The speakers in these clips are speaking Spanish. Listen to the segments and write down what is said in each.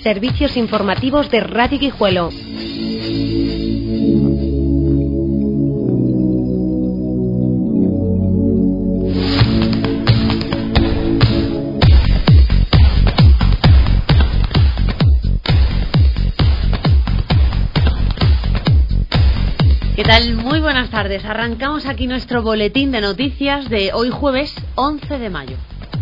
Servicios informativos de Radio Guijuelo. ¿Qué tal? Muy buenas tardes. Arrancamos aquí nuestro boletín de noticias de hoy jueves 11 de mayo.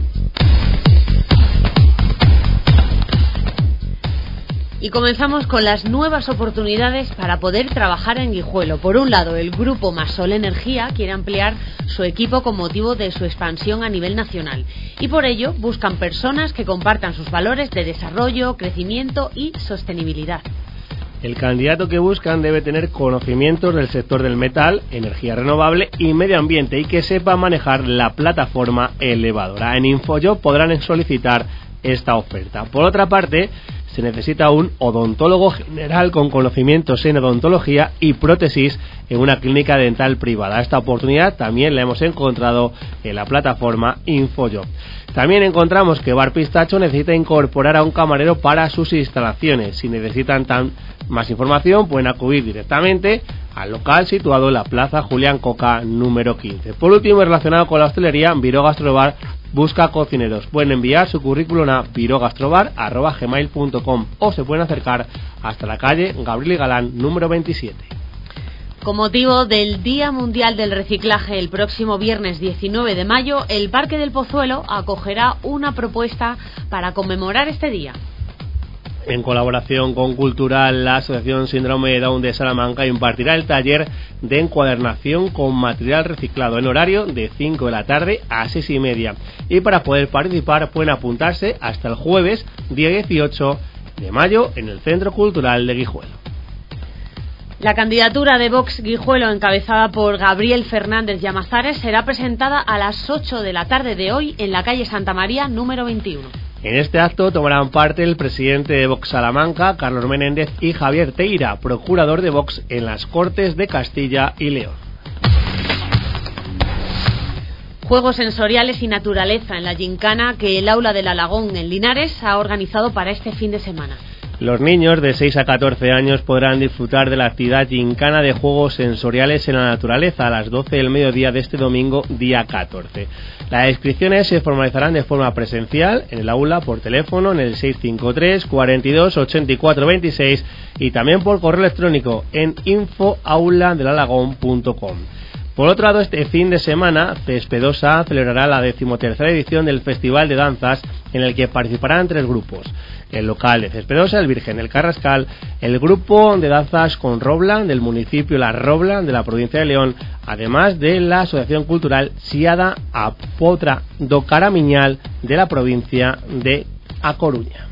Y comenzamos con las nuevas oportunidades para poder trabajar en Guijuelo. Por un lado, el grupo Masol Energía quiere ampliar su equipo con motivo de su expansión a nivel nacional. Y por ello buscan personas que compartan sus valores de desarrollo, crecimiento y sostenibilidad. El candidato que buscan debe tener conocimientos del sector del metal, energía renovable y medio ambiente y que sepa manejar la plataforma elevadora. En InfoJob podrán solicitar esta oferta. Por otra parte, se necesita un odontólogo general con conocimientos en odontología y prótesis en una clínica dental privada. Esta oportunidad también la hemos encontrado en la plataforma InfoJob. También encontramos que Bar Pistacho necesita incorporar a un camarero para sus instalaciones. Si necesitan más información, pueden acudir directamente al local situado en la Plaza Julián Coca número 15. Por último, relacionado con la hostelería, Viro Gastrobar busca cocineros. Pueden enviar su currículum a virogastrobar@gmail.com o se pueden acercar hasta la calle Gabriel y Galán número 27. Con motivo del Día Mundial del Reciclaje, el próximo viernes 19 de mayo, el Parque del Pozuelo acogerá una propuesta para conmemorar este día. En colaboración con Cultural, la Asociación Síndrome de Down de Salamanca impartirá el taller de encuadernación con material reciclado en horario de 5 de la tarde a 6:30. Y para poder participar pueden apuntarse hasta el jueves día 18 de mayo en el Centro Cultural de Guijuelo. La candidatura de Vox Guijuelo, encabezada por Gabriel Fernández Llamazares, será presentada a las 8 de la tarde de hoy en la calle Santa María número 21. En este acto tomarán parte el presidente de Vox Salamanca, Carlos Menéndez, y Javier Teira, procurador de Vox en las Cortes de Castilla y León. Juegos sensoriales y naturaleza en la gincana que el Aula del Alagón en Linares ha organizado para este fin de semana. Los niños de 6 a 14 años podrán disfrutar de la actividad gincana de juegos sensoriales en la naturaleza a las 12 del mediodía de este domingo, día 14. Las inscripciones se formalizarán de forma presencial en el aula, por teléfono en el 653 42 84 26 y también por correo electrónico en info@auladelalagón.com. Por otro lado, este fin de semana, Cespedosa celebrará la 13ª edición del Festival de Danzas, en el que participarán 3 grupos. El local de Cespedosa, el Virgen del Carrascal, el grupo de danzas con Robla, del municipio La Robla, de la provincia de León, además de la Asociación Cultural Siada a Potra do Caramiñal, de la provincia de A Coruña.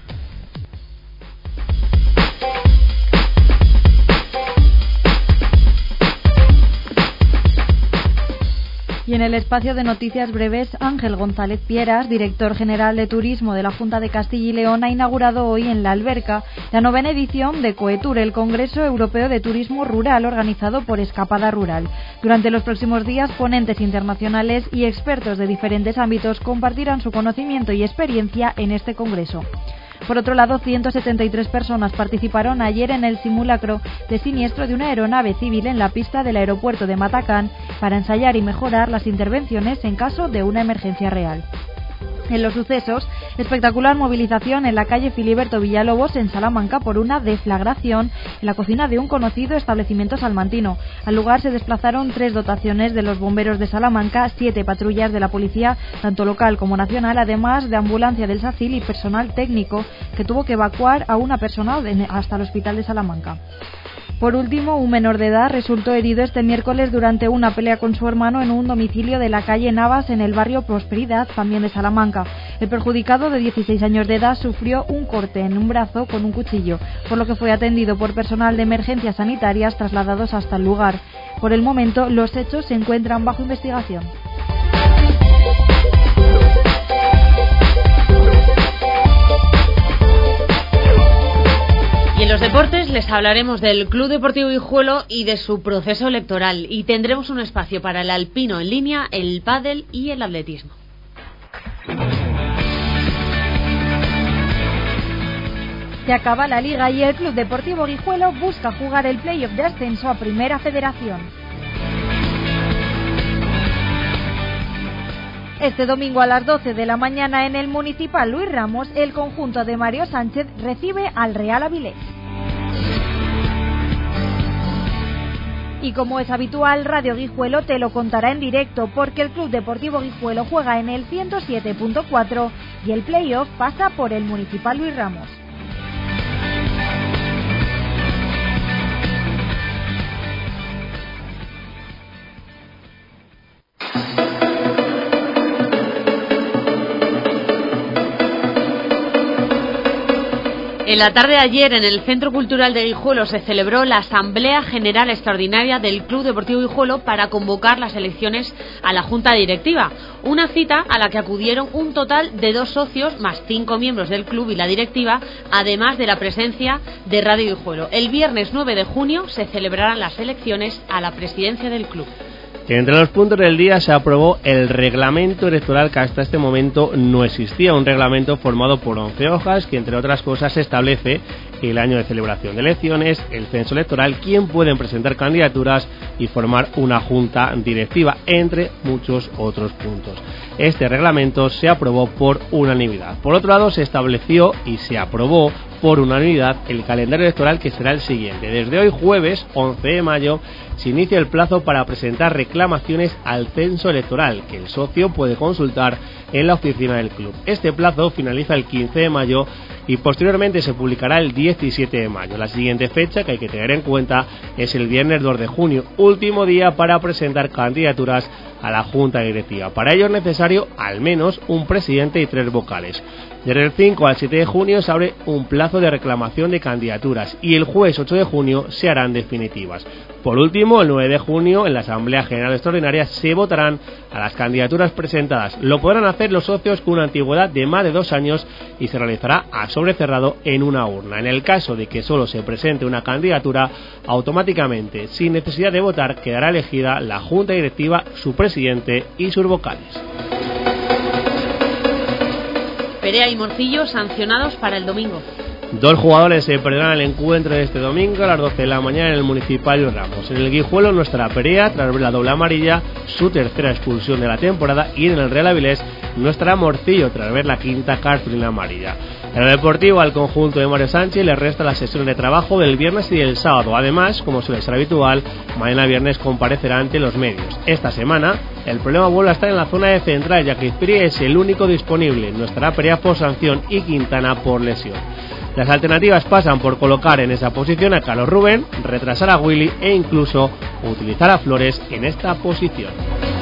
Y en el espacio de noticias breves, Ángel González Pieras, director general de Turismo de la Junta de Castilla y León, ha inaugurado hoy en La Alberca la 9ª edición de Coetur, el Congreso Europeo de Turismo Rural, organizado por Escapada Rural. Durante los próximos días, ponentes internacionales y expertos de diferentes ámbitos compartirán su conocimiento y experiencia en este congreso. Por otro lado, 173 personas participaron ayer en el simulacro de siniestro de una aeronave civil en la pista del aeropuerto de Matacán para ensayar y mejorar las intervenciones en caso de una emergencia real. En los sucesos, espectacular movilización en la calle Filiberto Villalobos en Salamanca por una deflagración en la cocina de un conocido establecimiento salmantino. Al lugar se desplazaron 3 dotaciones de los bomberos de Salamanca, 7 patrullas de la policía, tanto local como nacional, además de ambulancia del SACIL y personal técnico que tuvo que evacuar a una persona hasta el hospital de Salamanca. Por último, un menor de edad resultó herido este miércoles durante una pelea con su hermano en un domicilio de la calle Navas en el barrio Prosperidad, también de Salamanca. El perjudicado, de 16 años de edad, sufrió un corte en un brazo con un cuchillo, por lo que fue atendido por personal de emergencias sanitarias trasladados hasta el lugar. Por el momento, los hechos se encuentran bajo investigación. Y en los deportes les hablaremos del Club Deportivo Guijuelo y de su proceso electoral, y tendremos un espacio para el alpino en línea, el pádel y el atletismo. Se acaba la liga y el Club Deportivo Guijuelo busca jugar el playoff de ascenso a Primera Federación. Este domingo a las 12 de la mañana en el Municipal Luis Ramos, el conjunto de Mario Sánchez recibe al Real Avilés. Y como es habitual, Radio Guijuelo te lo contará en directo porque el Club Deportivo Guijuelo juega en el 107.4 y el playoff pasa por el Municipal Luis Ramos. En la tarde de ayer, en el Centro Cultural de Guijuelo, se celebró la Asamblea General Extraordinaria del Club Deportivo Guijuelo para convocar las elecciones a la Junta Directiva. Una cita a la que acudieron un total de 2 socios, más 5 miembros del club y la directiva, además de la presencia de Radio Guijuelo. El viernes 9 de junio se celebrarán las elecciones a la presidencia del club. Entre los puntos del día se aprobó el reglamento electoral que hasta este momento no existía, un reglamento formado por 11 hojas que, entre otras cosas, establece el año de celebración de elecciones, el censo electoral, quién pueden presentar candidaturas y formar una junta directiva, entre muchos otros puntos. Este reglamento se aprobó por unanimidad. Por otro lado, se estableció y se aprobó por unanimidad el calendario electoral, que será el siguiente. Desde hoy, jueves 11 de mayo, se inicia el plazo para presentar reclamaciones al censo electoral, que el socio puede consultar en la oficina del club. Este plazo finaliza el 15 de mayo y posteriormente se publicará el 17 de mayo. La siguiente fecha que hay que tener en cuenta es el viernes 2 de junio, último día para presentar candidaturas a la Junta Directiva. Para ello es necesario al menos un presidente y 3 vocales. Desde el 5 al 7 de junio se abre un plazo de reclamación de candidaturas y el jueves 8 de junio se harán definitivas. Por último, el 9 de junio, en la Asamblea General Extraordinaria, se votarán a las candidaturas presentadas. Lo podrán hacer los socios con una antigüedad de más de 2 años y se realizará a sobre cerrado en una urna. En el caso de que solo se presente una candidatura, automáticamente, sin necesidad de votar, quedará elegida la Junta Directiva, su presidente y sus vocales. Perea y Morcillo sancionados para el domingo. 2 jugadores se perderán el encuentro de este domingo a las 12 de la mañana en el Municipal Luis Ramos. En el Guijuelo no estará Perea tras ver la doble amarilla, su tercera expulsión de la temporada, y en el Real Avilés no estará Morcillo tras ver la quinta cartulina amarilla. En el Deportivo, al conjunto de Mario Sánchez le resta la sesión de trabajo del viernes y del sábado. Además, como suele ser habitual, mañana viernes comparecerá ante los medios. Esta semana, el problema vuelve a estar en la zona de central, ya que Izpiri es el único disponible. No estará Perea por sanción y Quintana por lesión. Las alternativas pasan por colocar en esa posición a Carlos Rubén, retrasar a Willy e incluso utilizar a Flores en esta posición.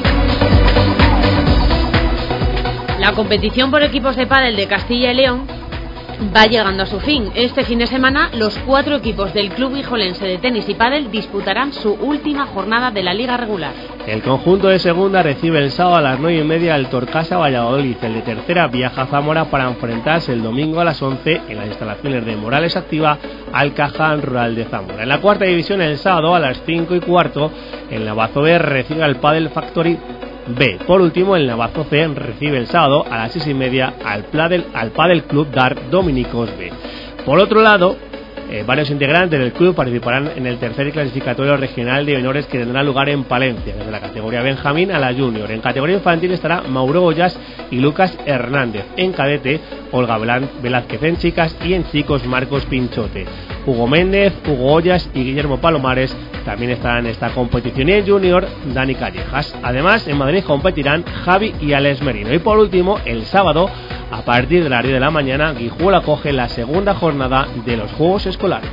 La competición por equipos de pádel de Castilla y León va llegando a su fin. Este fin de semana, los 4 equipos del Club Guijolense de Tenis y Pádel disputarán su última jornada de la liga regular. El conjunto de segunda recibe el sábado a las 9:30 al Torcasa Valladolid. El de tercera viaja a Zamora para enfrentarse el domingo a las 11 en las instalaciones de Morales Activa al Caján Rural de Zamora. En la cuarta división, el sábado a las 5:15, el Navazo B recibe al Padel Factory B. Por último, el Navazo C recibe el sábado a las 6:30 al Padel Club Dart Dominicos B. Por otro lado, varios integrantes del club participarán en el tercer clasificatorio regional de menores que tendrá lugar en Palencia, desde la categoría Benjamín a la Junior. En categoría infantil estará Mauro Ollas y Lucas Hernández. En cadete, Olga Velázquez en chicas, y en chicos Marcos Pinchote. Hugo Méndez, Hugo Ollas y Guillermo Palomares también estarán en esta competición, y en Junior, Dani Callejas. Además, en Madrid competirán Javi y Alex Merino. Y por último, el sábado, a partir de las 10 de la mañana, Guijuelo acoge la segunda jornada de los Juegos Escolares.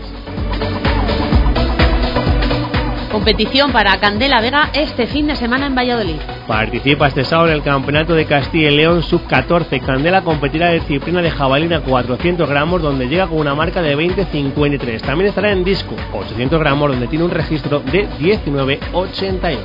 Competición para Candela Vega este fin de semana en Valladolid. Participa este sábado en el Campeonato de Castilla y León Sub-14. Candela competirá en disciplina de jabalina 400 gramos, donde llega con una marca de 20.53. También estará en disco 800 gramos, donde tiene un registro de 19.88.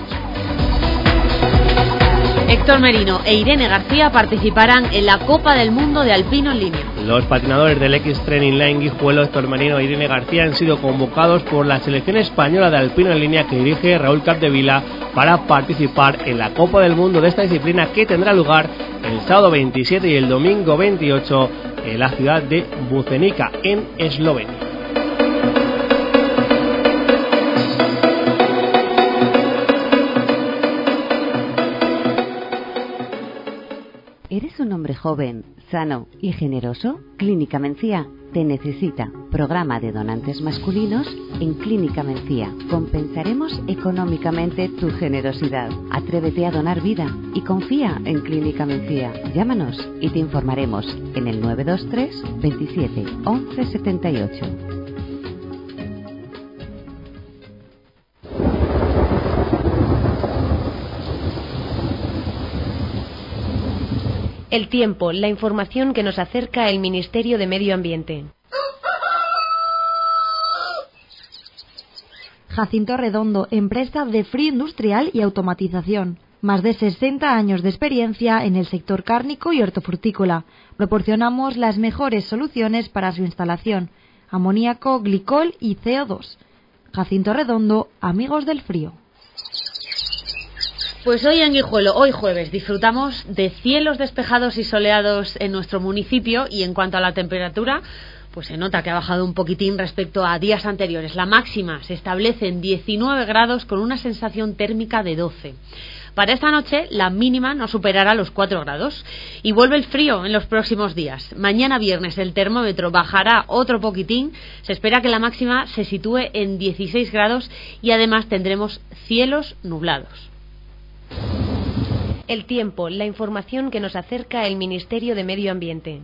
Héctor Merino e Irene García participarán en la Copa del Mundo de Alpino en línea. Los patinadores del X-Training Line Guijuelo, Héctor Merino e Irene García, han sido convocados por la selección española de alpino en línea que dirige Raúl Capdevila para participar en la Copa del Mundo de esta disciplina, que tendrá lugar el sábado 27 y el domingo 28 en la ciudad de Bucenica, en Eslovenia. ¿Eres un hombre joven, sano y generoso? Clínica Mencía te necesita. Programa de donantes masculinos en Clínica Mencía. Compensaremos económicamente tu generosidad. Atrévete a donar vida y confía en Clínica Mencía. Llámanos y te informaremos en el 923 27 11 78. El tiempo, la información que nos acerca el Ministerio de Medio Ambiente. Jacinto Redondo, empresa de frío industrial y automatización. Más de 60 años de experiencia en el sector cárnico y hortofrutícola. Proporcionamos las mejores soluciones para su instalación. Amoníaco, glicol y CO2. Jacinto Redondo, amigos del frío. Pues hoy en Guijuelo, hoy jueves, disfrutamos de cielos despejados y soleados en nuestro municipio, y en cuanto a la temperatura, pues se nota que ha bajado un poquitín respecto a días anteriores. La máxima se establece en 19 grados con una sensación térmica de 12. Para esta noche la mínima no superará los 4 grados y vuelve el frío en los próximos días. Mañana viernes el termómetro bajará otro poquitín, se espera que la máxima se sitúe en 16 grados y además tendremos cielos nublados. El tiempo, la información que nos acerca el Ministerio de Medio Ambiente.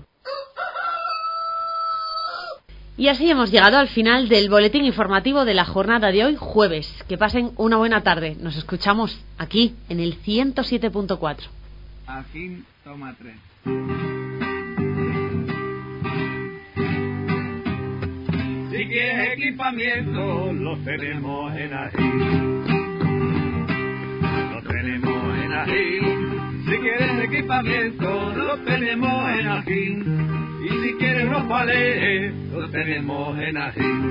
Y así hemos llegado al final del boletín informativo de la jornada de hoy, jueves. Que pasen una buena tarde. Nos escuchamos aquí, en el 107.4. Ajín, toma 3. Si quieres equipamiento, lo tenemos en Ajín. Lo tenemos en Ajín. Si quieres equipamiento, lo tenemos en Ajín. Y si quieres rosales, lo tenemos en Ajín.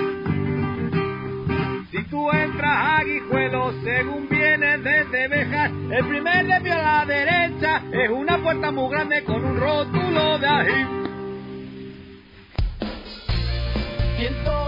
Si tú entras a Guijuelo, según vienes desde Bejas, el primer desvío a la derecha es una puerta muy grande con un rótulo de Ajín.